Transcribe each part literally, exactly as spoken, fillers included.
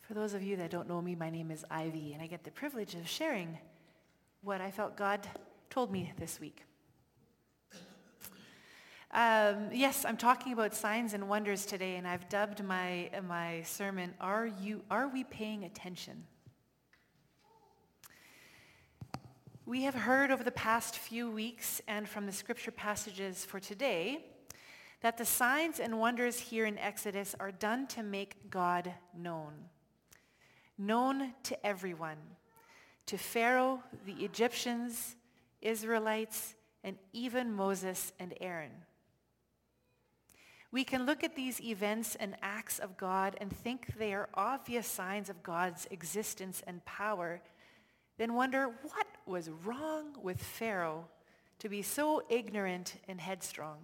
For those of you that don't know me, my name is Ivy, and I get the privilege of sharing what I felt God told me this week. Um, yes, I'm talking about signs and wonders today, and I've dubbed my my sermon, Are you are we paying attention? We have heard over the past few weeks and from the scripture passages for today that the signs and wonders here in Exodus are done to make God known. Known to everyone, to Pharaoh, the Egyptians, Israelites, and even Moses and Aaron. We can look at these events and acts of God and think they are obvious signs of God's existence and power, then wonder what was wrong with Pharaoh to be so ignorant and headstrong.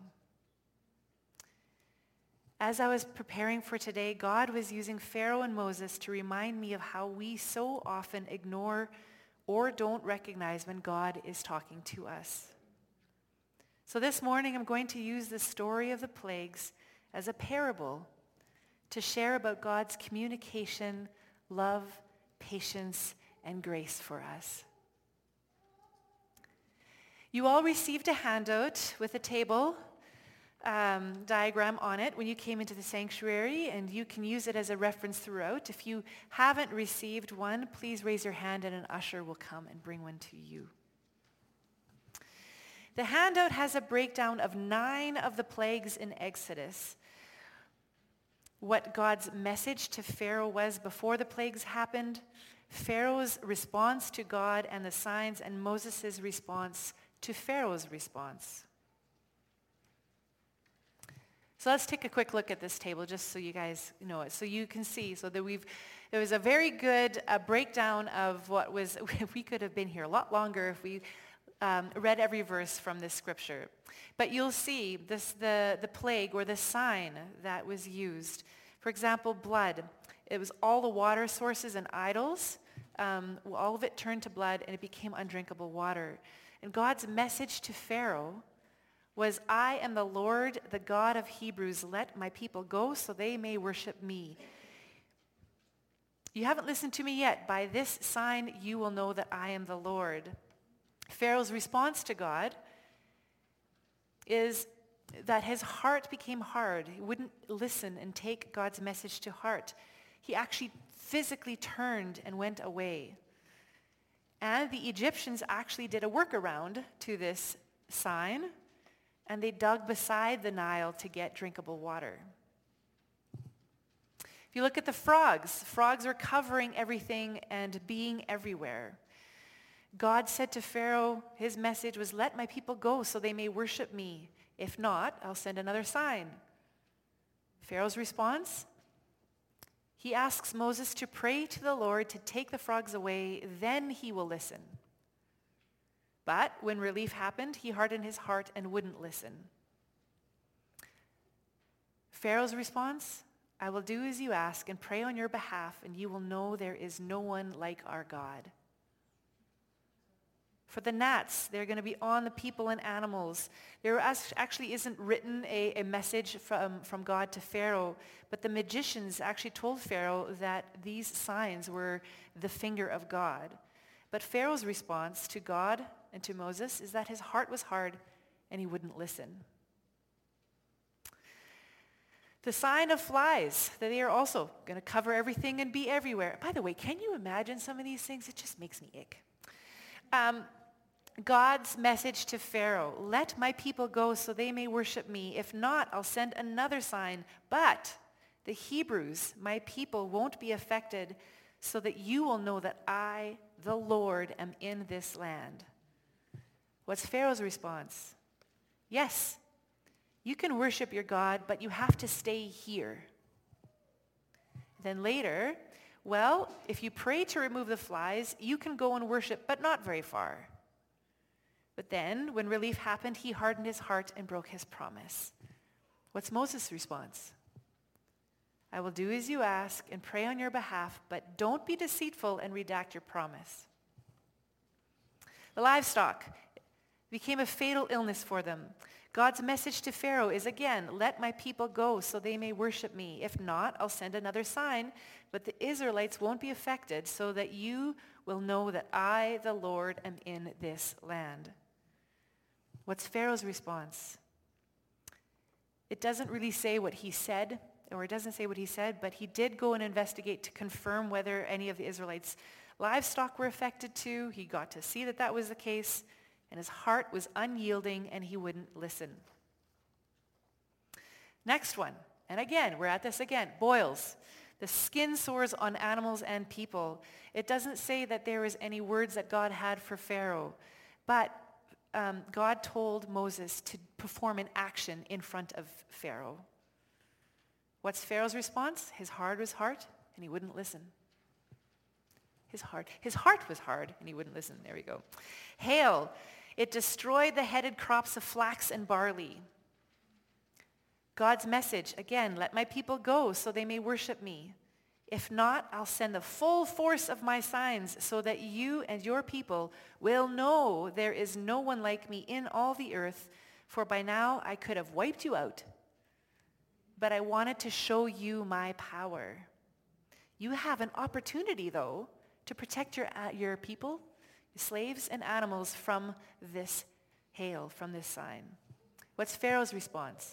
As I was preparing for today, God was using Pharaoh and Moses to remind me of how we so often ignore or don't recognize when God is talking to us. So this morning I'm going to use the story of the plagues as a parable to share about God's communication, love, patience, and grace for us. You all received a handout with a table um, diagram on it when you came into the sanctuary, and you can use it as a reference throughout. If you haven't received one, please raise your hand and an usher will come and bring one to you. The handout has a breakdown of nine of the plagues in Exodus. What God's message to Pharaoh was before the plagues happened, Pharaoh's response to God and the signs, and Moses' response to Pharaoh's response. So let's take a quick look at this table just so you guys know it. So you can see, so that we've, there was a very good uh, breakdown of what was, we could have been here a lot longer if we um, read every verse from this scripture. But you'll see this, the, the plague or the sign that was used. For example, blood. It was all the water sources and idols. Um, all of it turned to blood and it became undrinkable water. And God's message to Pharaoh was, I am the Lord, the God of Hebrews. Let my people go so they may worship me. You haven't listened to me yet. By this sign you will know that I am the Lord. Pharaoh's response to God is that his heart became hard. He wouldn't listen and take God's message to heart. He actually physically turned and went away. And the Egyptians actually did a workaround to this sign, and they dug beside the Nile to get drinkable water. If you look at the frogs, frogs are covering everything and being everywhere. God said to Pharaoh, his message was, let my people go so they may worship me. If not, I'll send another sign. Pharaoh's response? He asks Moses to pray to the Lord to take the frogs away, then he will listen. But when relief happened, he hardened his heart and wouldn't listen. Pharaoh's response? I will do as you ask and pray on your behalf, and you will know there is no one like our God. For the gnats, they're going to be on the people and animals. There actually isn't written a, a message from, from God to Pharaoh, but the magicians actually told Pharaoh that these signs were the finger of God. But Pharaoh's response to God and to Moses is that his heart was hard and he wouldn't listen. The sign of flies, that they are also going to cover everything and be everywhere. By the way, can you imagine some of these things? It just makes me ick. Um, God's message to Pharaoh, let my people go so they may worship me. If not, I'll send another sign. But the Hebrews, my people, won't be affected, so that you will know that I, the Lord, am in this land. What's Pharaoh's response? Yes, you can worship your God, but you have to stay here. Then later, well, if you pray to remove the flies, you can go and worship, but not very far. But then, when relief happened, he hardened his heart and broke his promise. What's Moses' response? I will do as you ask and pray on your behalf, but don't be deceitful and redact your promise. The livestock became a fatal illness for them. God's message to Pharaoh is again, let my people go so they may worship me. If not, I'll send another sign, but the Israelites won't be affected so that you will know that I, the Lord, am in this land. What's Pharaoh's response? It doesn't really say what he said, or it doesn't say what he said, but he did go and investigate to confirm whether any of the Israelites' livestock were affected too. He got to see that that was the case. And his heart was unyielding and he wouldn't listen. Next one, and again, we're at this again, boils. The skin sores on animals and people. It doesn't say that there was any words that God had for Pharaoh, but um, God told Moses to perform an action in front of Pharaoh. What's Pharaoh's response? His heart was hard and he wouldn't listen. His heart, his heart was hard and he wouldn't listen. There we go. Hail. It destroyed the headed crops of flax and barley. God's message, again, let my people go so they may worship me. If not, I'll send the full force of my signs so that you and your people will know there is no one like me in all the earth, for by now I could have wiped you out. But I wanted to show you my power. You have an opportunity, though, to protect your, uh, your people, slaves and animals from this hail, from this sign. What's Pharaoh's response?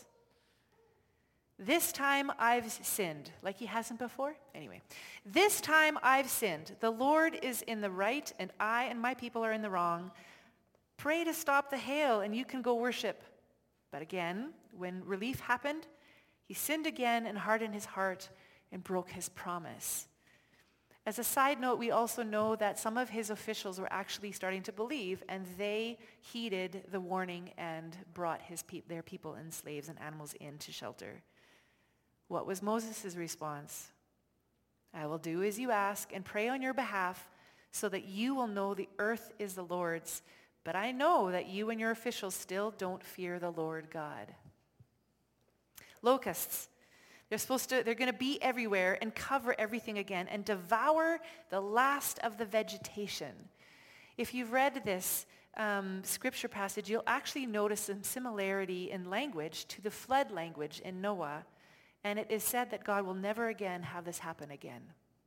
This time I've sinned, like he hasn't before. Anyway, this time I've sinned. The Lord is in the right and I and my people are in the wrong. Pray to stop the hail and you can go worship. But again, when relief happened, he sinned again and hardened his heart and broke his promise. As a side note, we also know that some of his officials were actually starting to believe, and they heeded the warning and brought his pe- their people and slaves and animals in to shelter. What was Moses' response? I will do as you ask and pray on your behalf so that you will know the earth is the Lord's. But I know that you and your officials still don't fear the Lord God. Locusts. They're supposed to, they're going to be everywhere and cover everything again and devour the last of the vegetation. If you've read this um, scripture passage, you'll actually notice some similarity in language to the flood language in Noah. And it is said that God will never again have this happen again.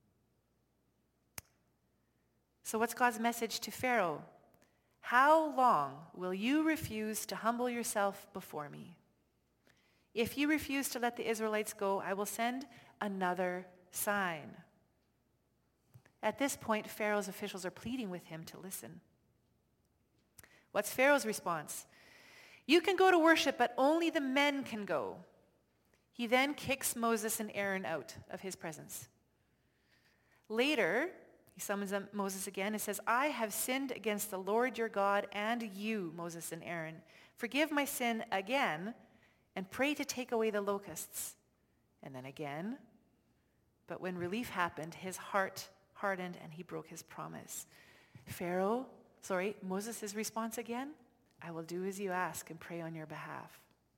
So what's God's message to Pharaoh? How long will you refuse to humble yourself before me? If you refuse to let the Israelites go, I will send another sign. At this point, Pharaoh's officials are pleading with him to listen. What's Pharaoh's response? You can go to worship, but only the men can go. He then kicks Moses and Aaron out of his presence. Later, he summons them, Moses again and says, I have sinned against the Lord your God and you, Moses and Aaron. Forgive my sin again and pray to take away the locusts. And then again. But when relief happened, his heart hardened and he broke his promise. Pharaoh, sorry, Moses' response again, I will do as you ask and pray on your behalf.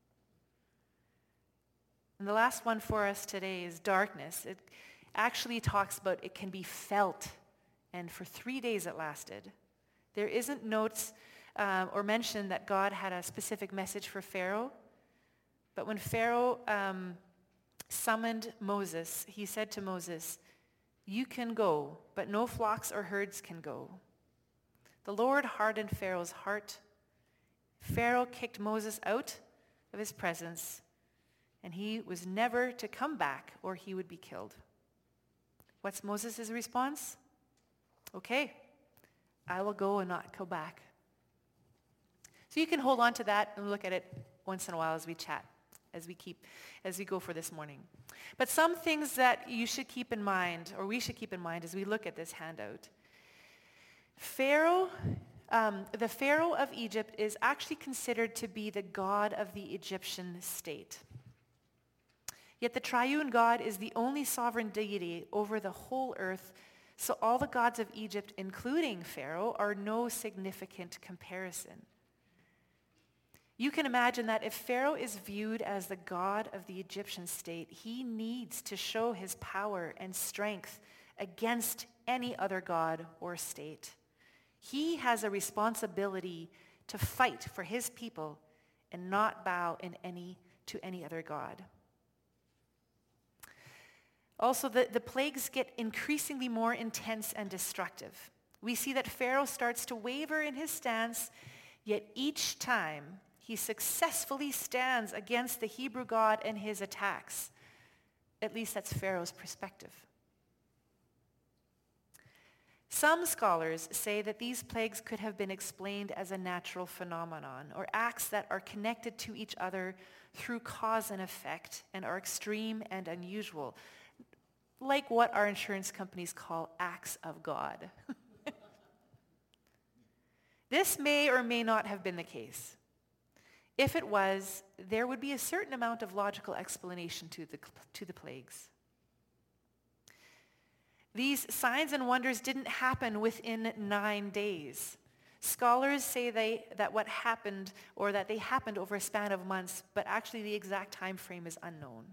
And the last one for us today is darkness. It actually talks about it can be felt, and for three days it lasted. There isn't notes uh, or mention that God had a specific message for Pharaoh, but when Pharaoh um, summoned Moses, he said to Moses, you can go, but no flocks or herds can go. The Lord hardened Pharaoh's heart. Pharaoh kicked Moses out of his presence, and he was never to come back or he would be killed. What's Moses' response? Okay, I will go and not go back. So you can hold on to that and look at it once in a while as we chat, as we keep, as we go for this morning. But some things that you should keep in mind, or we should keep in mind as we look at this handout. Pharaoh, um, the Pharaoh of Egypt is actually considered to be the god of the Egyptian state. Yet the triune God is the only sovereign deity over the whole earth, so all the gods of Egypt, including Pharaoh, are no significant comparison. You can imagine that if Pharaoh is viewed as the god of the Egyptian state, he needs to show his power and strength against any other god or state. He has a responsibility to fight for his people and not bow in any to any other god. Also, the, the plagues get increasingly more intense and destructive. We see that Pharaoh starts to waver in his stance, yet each time he successfully stands against the Hebrew God and his attacks. At least that's Pharaoh's perspective. Some scholars say that these plagues could have been explained as a natural phenomenon, or acts that are connected to each other through cause and effect and are extreme and unusual, like what our insurance companies call acts of God. This may or may not have been the case. If it was, there would be a certain amount of logical explanation to the, to the plagues. These signs and wonders didn't happen within nine days. Scholars say they, that what happened, or that they happened over a span of months, but actually the exact time frame is unknown.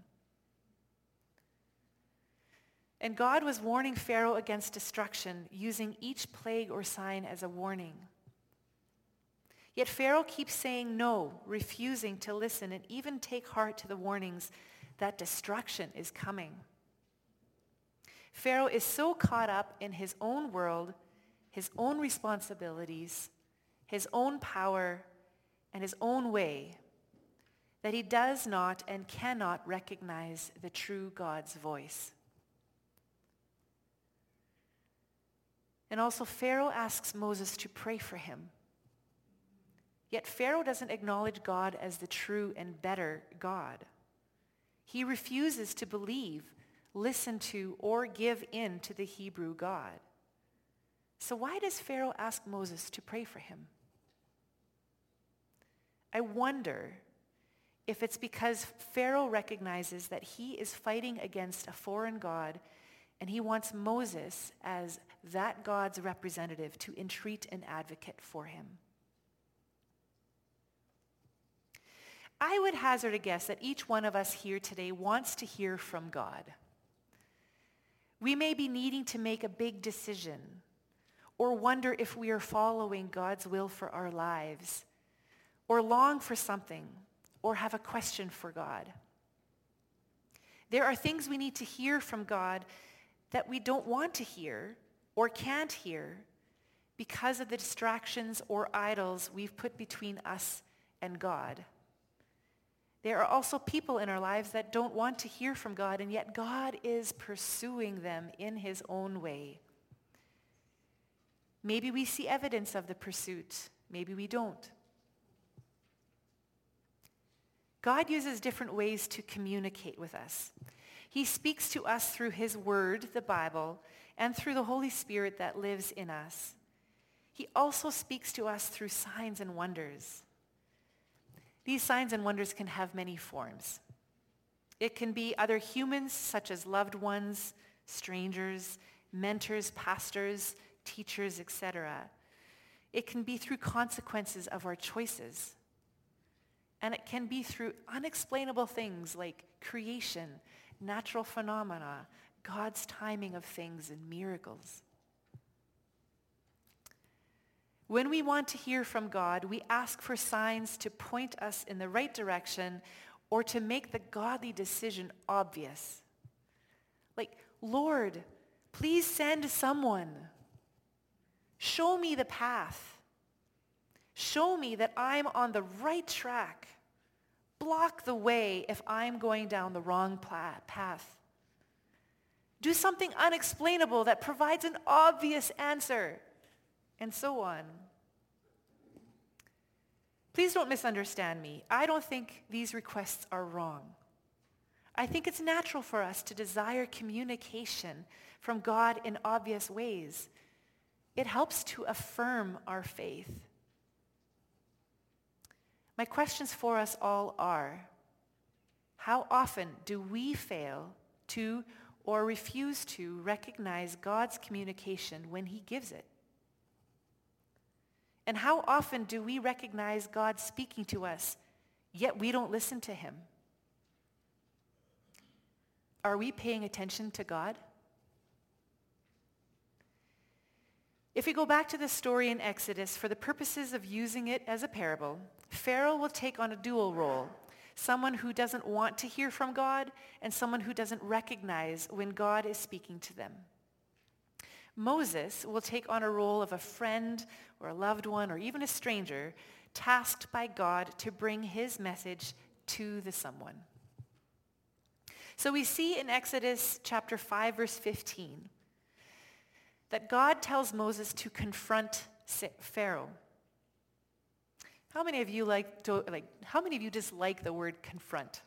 And God was warning Pharaoh against destruction, using each plague or sign as a warning. Yet Pharaoh keeps saying no, refusing to listen and even take heart to the warnings that destruction is coming. Pharaoh is so caught up in his own world, his own responsibilities, his own power, and his own way, that he does not and cannot recognize the true God's voice. And also, Pharaoh asks Moses to pray for him. Yet Pharaoh doesn't acknowledge God as the true and better God. He refuses to believe, listen to, or give in to the Hebrew God. So why does Pharaoh ask Moses to pray for him? I wonder if it's because Pharaoh recognizes that he is fighting against a foreign God, and he wants Moses as that God's representative to entreat and advocate for him. I would hazard a guess that each one of us here today wants to hear from God. We may be needing to make a big decision, or wonder if we are following God's will for our lives, or long for something, or have a question for God. There are things we need to hear from God that we don't want to hear or can't hear because of the distractions or idols we've put between us and God. There are also people in our lives that don't want to hear from God, and yet God is pursuing them in his own way. Maybe we see evidence of the pursuit. Maybe we don't. God uses different ways to communicate with us. He speaks to us through his word, the Bible, and through the Holy Spirit that lives in us. He also speaks to us through signs and wonders. These signs and wonders can have many forms. It can be other humans, such as loved ones, strangers, mentors, pastors, teachers, et cetera. It can be through consequences of our choices. And it can be through unexplainable things like creation, natural phenomena, God's timing of things, and miracles. When we want to hear from God, we ask for signs to point us in the right direction or to make the godly decision obvious. Like, Lord, please send someone. Show me the path. Show me that I'm on the right track. Block the way if I'm going down the wrong path. Do something unexplainable that provides an obvious answer, and so on. Please don't misunderstand me. I don't think these requests are wrong. I think it's natural for us to desire communication from God in obvious ways. It helps to affirm our faith. My questions for us all are, how often do we fail to or refuse to recognize God's communication when he gives it? And how often do we recognize God speaking to us, yet we don't listen to him? Are we paying attention to God? If we go back to the story in Exodus, for the purposes of using it as a parable, Pharaoh will take on a dual role, someone who doesn't want to hear from God and someone who doesn't recognize when God is speaking to them. Moses will take on a role of a friend or a loved one or even a stranger tasked by God to bring his message to the someone. So we see in Exodus chapter five, verse fifteen, that God tells Moses to confront Pharaoh. How many of you like, to, like how many of you dislike the word confront?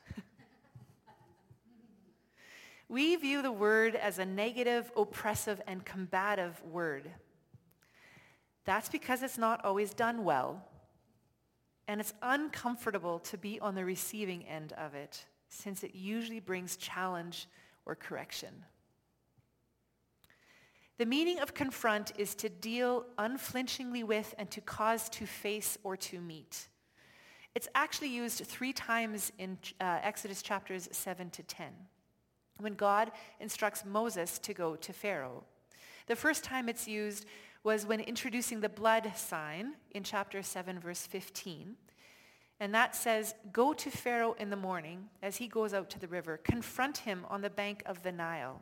We view the word as a negative, oppressive, and combative word. That's because it's not always done well, and it's uncomfortable to be on the receiving end of it, since it usually brings challenge or correction. The meaning of confront is to deal unflinchingly with and to cause to face or to meet. It's actually used three times in uh, Exodus chapters seven to ten, when God instructs Moses to go to Pharaoh. The first time it's used was when introducing the blood sign in chapter seven, verse fifteen. And that says, "Go to Pharaoh in the morning as he goes out to the river. Confront him on the bank of the Nile."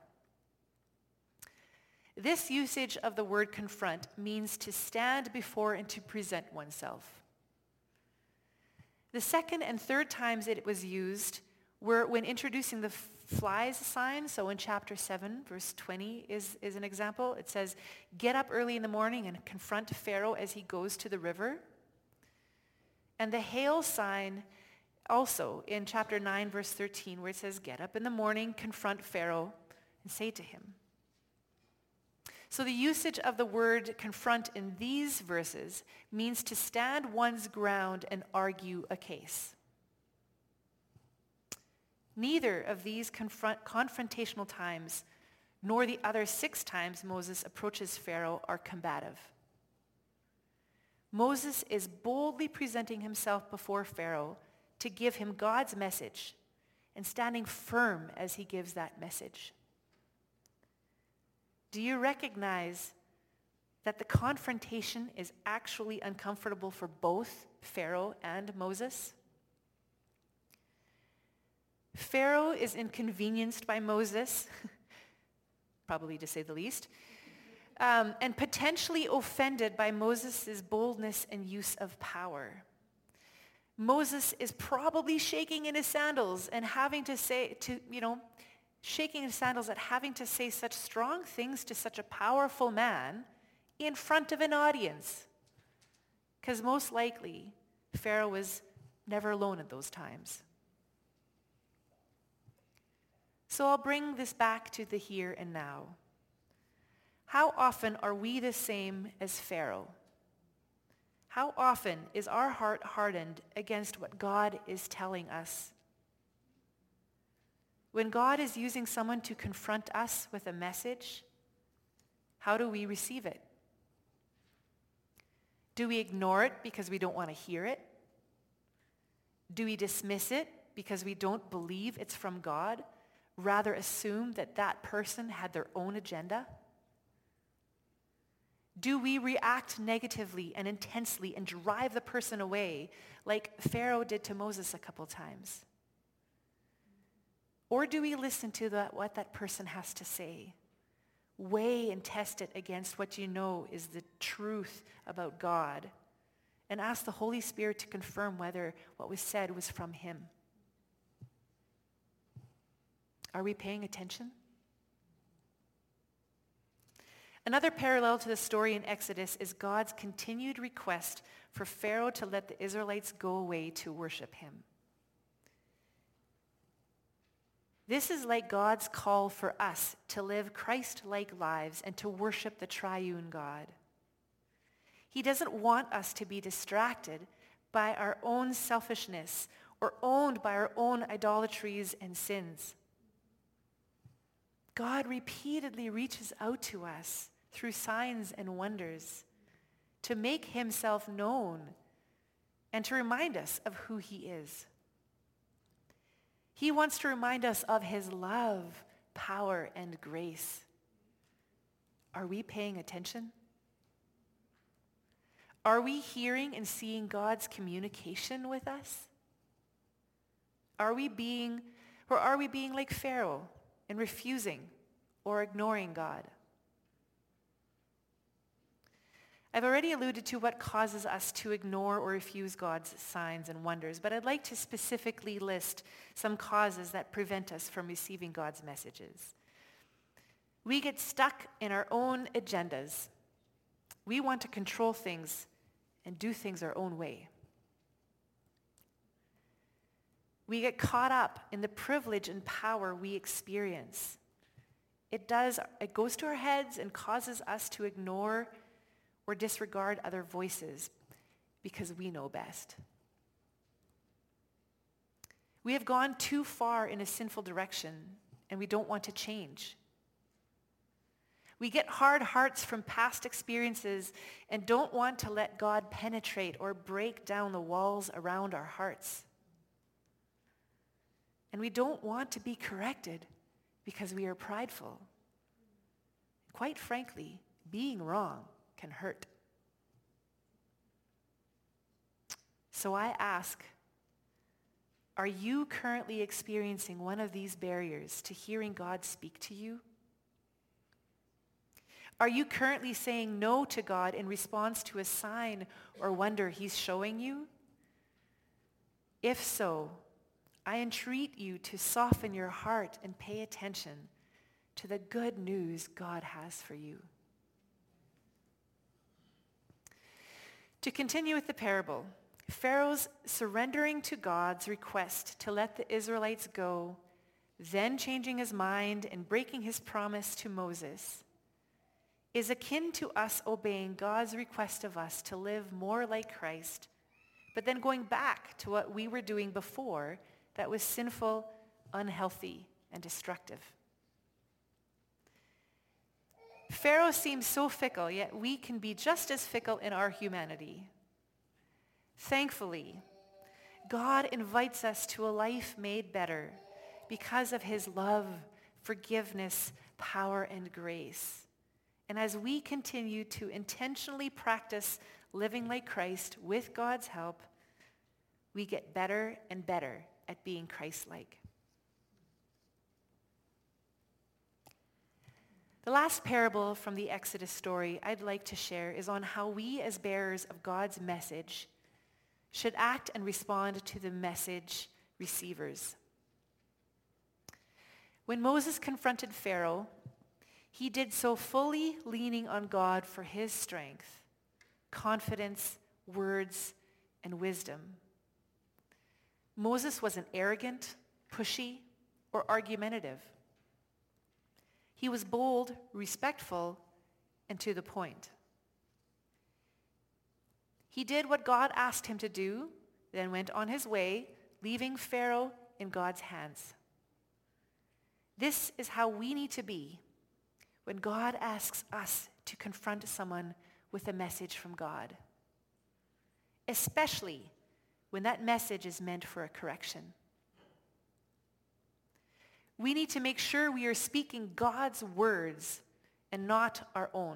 This usage of the word confront means to stand before and to present oneself. The second and third times it was used were when introducing the flies sign. So in chapter seven, verse twenty is, is an example. It says, "Get up early in the morning and confront Pharaoh as he goes to the river." And the hail sign also in chapter nine, verse thirteen, where it says, "Get up in the morning, confront Pharaoh, and say to him." So the usage of the word confront in these verses means to stand one's ground and argue a case. Neither of these confront, confrontational times, nor the other six times Moses approaches Pharaoh, are combative. Moses is boldly presenting himself before Pharaoh to give him God's message and standing firm as he gives that message. Do you recognize that the confrontation is actually uncomfortable for both Pharaoh and Moses? Pharaoh is inconvenienced by Moses, probably to say the least, um, and potentially offended by Moses' boldness and use of power. Moses is probably shaking in his sandals and having to say, to you know, shaking his sandals at having to say such strong things to such a powerful man in front of an audience. Because most likely, Pharaoh was never alone at those times. So I'll bring this back to the here and now. How often are we the same as Pharaoh? How often is our heart hardened against what God is telling us? When God is using someone to confront us with a message, how do we receive it? Do we ignore it because we don't want to hear it? Do we dismiss it because we don't believe it's from God, rather assume that that person had their own agenda? Do we react negatively and intensely and drive the person away like Pharaoh did to Moses a couple times? Or do we listen to the, what that person has to say? Weigh and test it against what you know is the truth about God, and ask the Holy Spirit to confirm whether what was said was from him. Are we paying attention? Another parallel to the story in Exodus is God's continued request for Pharaoh to let the Israelites go away to worship him. This is like God's call for us to live Christ-like lives and to worship the triune God. He doesn't want us to be distracted by our own selfishness or owned by our own idolatries and sins. God repeatedly reaches out to us through signs and wonders to make himself known and to remind us of who he is. He wants to remind us of his love, power, and grace. Are we paying attention? Are we hearing and seeing God's communication with us? Are we being, or are we being like Pharaoh and refusing or ignoring God? I've already alluded to what causes us to ignore or refuse God's signs and wonders, but I'd like to specifically list some causes that prevent us from receiving God's messages. We get stuck in our own agendas. We want to control things and do things our own way. We get caught up in the privilege and power we experience. It does, it goes to our heads and causes us to ignore or disregard other voices because we know best. We have gone too far in a sinful direction and we don't want to change. We get hard hearts from past experiences and don't want to let God penetrate or break down the walls around our hearts. And we don't want to be corrected because we are prideful. Quite frankly, being wrong can hurt. So I ask, are you currently experiencing one of these barriers to hearing God speak to you? Are you currently saying no to God in response to a sign or wonder he's showing you? If so, I entreat you to soften your heart and pay attention to the good news God has for you. To continue with the parable, Pharaoh's surrendering to God's request to let the Israelites go, then changing his mind and breaking his promise to Moses, is akin to us obeying God's request of us to live more like Christ, but then going back to what we were doing before that was sinful, unhealthy, and destructive. Pharaoh seems so fickle, yet we can be just as fickle in our humanity. Thankfully, God invites us to a life made better because of his love, forgiveness, power, and grace. And as we continue to intentionally practice living like Christ with God's help, we get better and better at being Christ-like. The last parable from the Exodus story I'd like to share is on how we as bearers of God's message should act and respond to the message receivers. When Moses confronted Pharaoh, he did so fully leaning on God for his strength, confidence, words, and wisdom. Moses wasn't arrogant, pushy, or argumentative. He was bold, respectful, and to the point. He did what God asked him to do, then went on his way, leaving Pharaoh in God's hands. This is how we need to be when God asks us to confront someone with a message from God, especially when that message is meant for a correction. We need to make sure we are speaking God's words and not our own.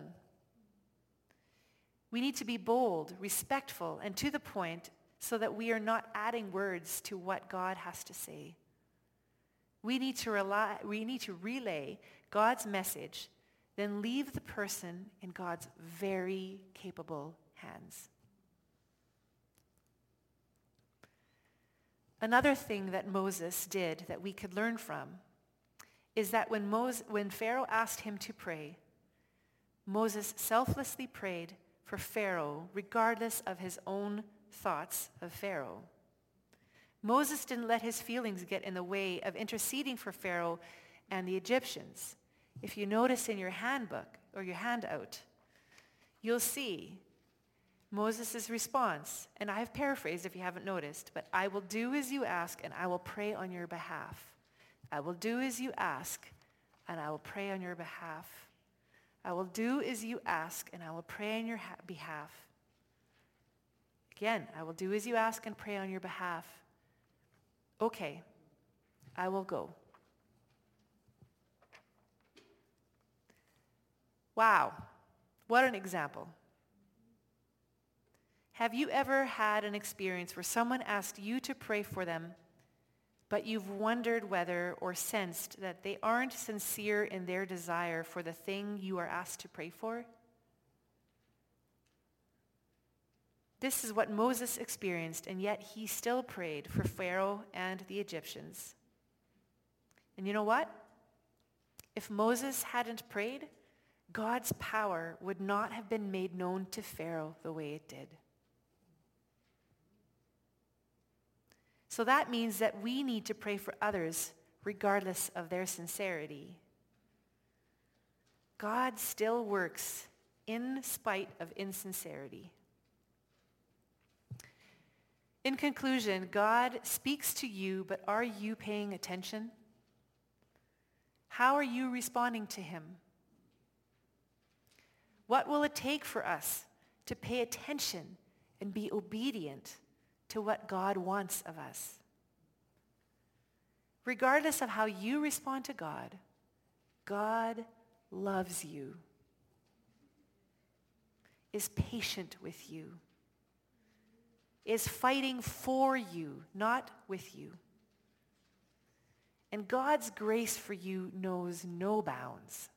We need to be bold, respectful, and to the point so that we are not adding words to what God has to say. We need to rely, we need to relay God's message, then leave the person in God's very capable hands. Another thing that Moses did that we could learn from is that when, Moses, when Pharaoh asked him to pray, Moses selflessly prayed for Pharaoh regardless of his own thoughts of Pharaoh. Moses didn't let his feelings get in the way of interceding for Pharaoh and the Egyptians. If you notice in your handbook or your handout, you'll see Moses' response, and I have paraphrased if you haven't noticed, but I will do as you ask and I will pray on your behalf. I will do as you ask and I will pray on your behalf. I will do as you ask and I will pray on your ha- behalf. Again, I will do as you ask and pray on your behalf. Okay, I will go. Wow, what an example. Have you ever had an experience where someone asked you to pray for them, but you've wondered whether or sensed that they aren't sincere in their desire for the thing you are asked to pray for? This is what Moses experienced, and yet he still prayed for Pharaoh and the Egyptians. And you know what? If Moses hadn't prayed, God's power would not have been made known to Pharaoh the way it did. So that means that we need to pray for others regardless of their sincerity. God still works in spite of insincerity. In conclusion, God speaks to you, but are you paying attention? How are you responding to him? What will it take for us to pay attention and be obedient to what God wants of us? Regardless of how you respond to God, God loves you, is patient with you, is fighting for you, not with you. And God's grace for you knows no bounds.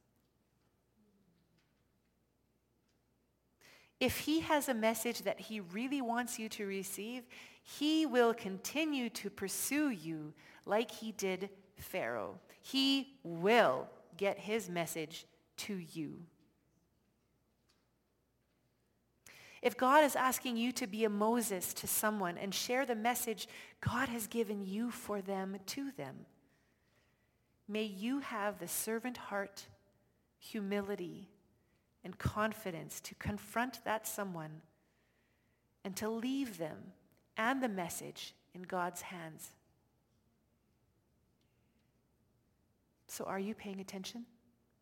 If he has a message that he really wants you to receive, he will continue to pursue you like he did Pharaoh. He will get his message to you. If God is asking you to be a Moses to someone and share the message God has given you for them to them, may you have the servant heart, humility, and confidence to confront that someone and to leave them and the message in God's hands. So are you paying attention?